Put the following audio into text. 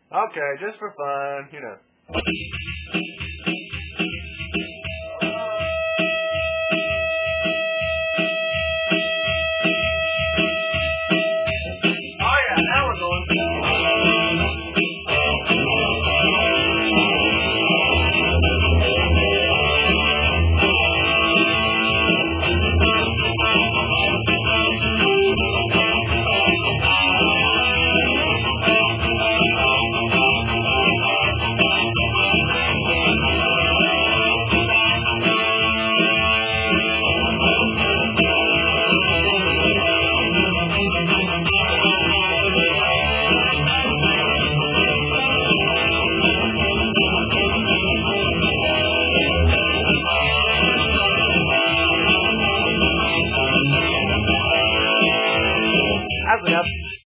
Okay, just for fun, you know. Oh yeah, now we're going. That's enough.